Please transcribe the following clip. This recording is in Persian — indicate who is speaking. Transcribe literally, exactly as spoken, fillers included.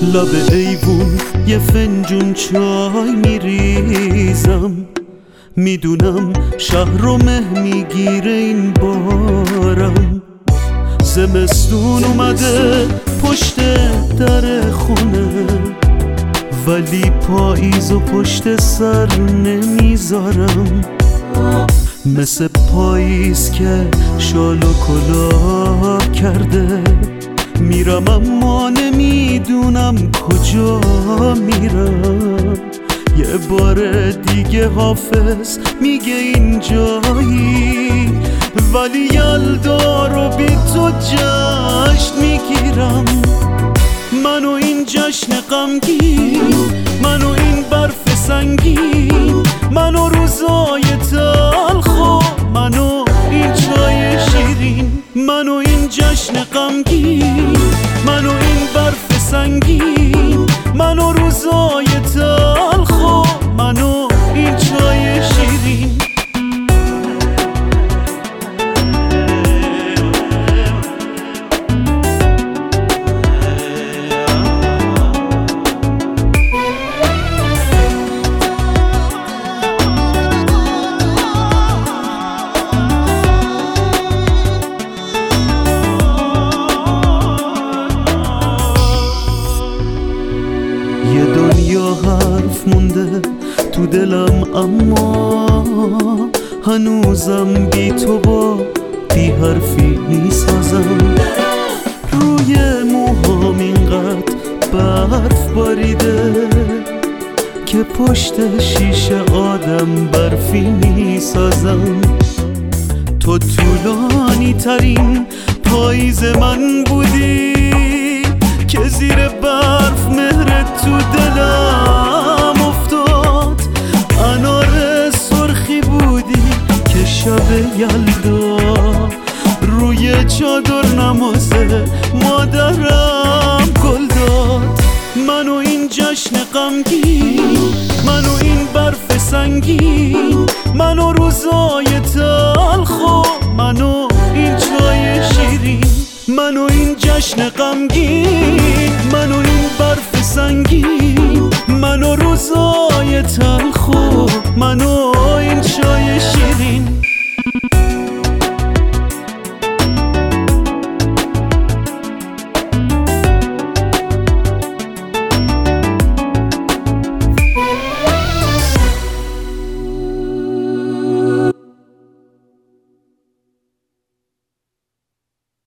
Speaker 1: لب ایوون یه فنجون چای میریزم، میدونم شهر و مه میگیره این بارم. زمستون اومده پشت در خونه، ولی پاییز و پشت سر نمیذارم. مثل پاییز که شال و کلاه کرده، میرم اما نمیدونم کجا میرم. یه بار دیگه حافظ میگه این جایی، ولی یلدا رو بی تو جشن میگیرم. منو این جشن غمگین، منو این برف سنگین، منو روزای تلخ، منو این چای شیرین. منو این جشن غمگین، منو این برف سنگین، منو روزای تلخ، منو این چای شیرین. یه دنیا حرف مونده تو دلم، اما هنوزم بی تو با بی حرفی میسازم. روی موهام اینقدر برف باریده که پشت شیشه آدم برفی میسازم. تو طولانی ترین پاییز من بودی که زیر برف مهرت تو دلم افتاد. انار سرخی بودی که شب یلدا روی چادر نماز مادرم گل داد. منو این جشن غمگین، منو این برف سنگین، منو روزای تلخ، منو این چای شیرین. منو این جشن غمگین، منو این برف سنگین، منو روزای تلخ، منو